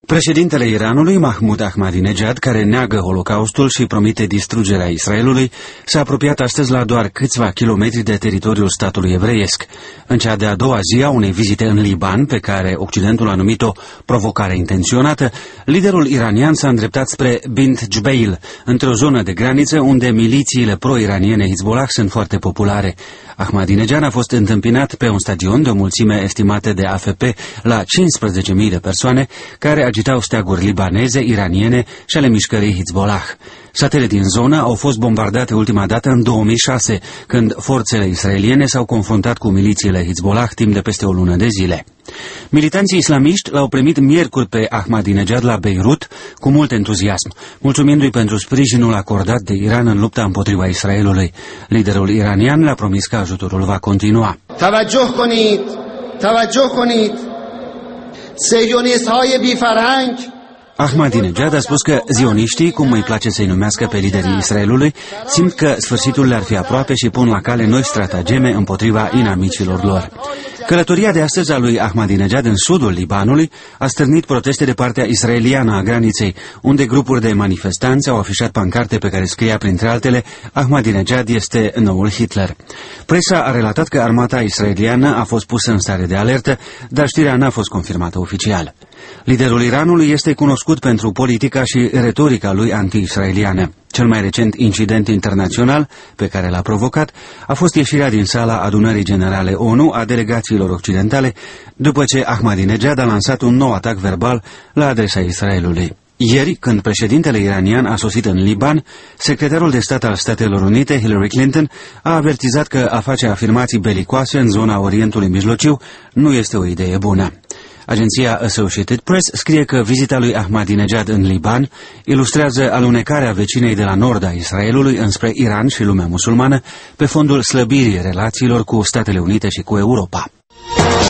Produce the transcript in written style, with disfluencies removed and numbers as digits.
Președintele Iranului, Mahmoud Ahmadinejad, care neagă Holocaustul și promite distrugerea Israelului, s-a apropiat astăzi la doar câțiva kilometri de teritoriul statului evreiesc. În cea de-a doua zi a unei vizite în Liban, pe care Occidentul a numit-o provocare intenționată, liderul iranian s-a îndreptat spre Bint Jbeil, într-o zonă de graniță unde milițiile pro-iraniene Hezbollah sunt foarte populare. Ahmadinejad a fost întâmpinat pe un stadion de o mulțime estimată de AFP la 15.000 de persoane, care agitau steaguri libaneze, iraniene și ale mișcării Hezbollah. Satele din zonă au fost bombardate ultima dată în 2006, când forțele israeliene s-au confruntat cu milițiile Hezbollah timp de peste o lună de zile. Militanții islamiști l-au primit miercuri pe Ahmadinejad la Beirut cu mult entuziasm, mulțumindu-i pentru sprijinul acordat de Iran în lupta împotriva Israelului. Liderul iranian le-a promis că ajutorul va continua. توجه کنید صهیونیست‌های بی‌فرهنگ. Ahmadinejad a spus că zioniștii, cum îi place să-i numească pe liderii Israelului, simt că sfârșitul le-ar fi aproape și pun la cale noi stratageme împotriva inamicilor lor. Călătoria de astăzi a lui Ahmadinejad în sudul Libanului a stârnit proteste de partea israeliană a graniței, unde grupuri de manifestanți au afișat pancarte pe care scria, printre altele, Ahmadinejad este noul Hitler. Presa a relatat că armata israeliană a fost pusă în stare de alertă, dar știrea n-a fost confirmată oficial. Liderul Iranului este cunoscut pentru politica și retorica lui anti-israeliană. Cel mai recent incident internațional pe care l-a provocat a fost ieșirea din sala adunării generale ONU a delegațiilor occidentale, după ce Ahmadinejad a lansat un nou atac verbal la adresa Israelului. Ieri, când președintele iranian a sosit în Liban, secretarul de stat al Statelor Unite, Hillary Clinton, a avertizat că a face afirmații belicoase în zona Orientului Mijlociu nu este o idee bună. Agenția Associated Press scrie că vizita lui Ahmadinejad în Liban ilustrează alunecarea vecinei de la nord a Israelului înspre Iran și lumea musulmană pe fondul slăbirii relațiilor cu Statele Unite și cu Europa.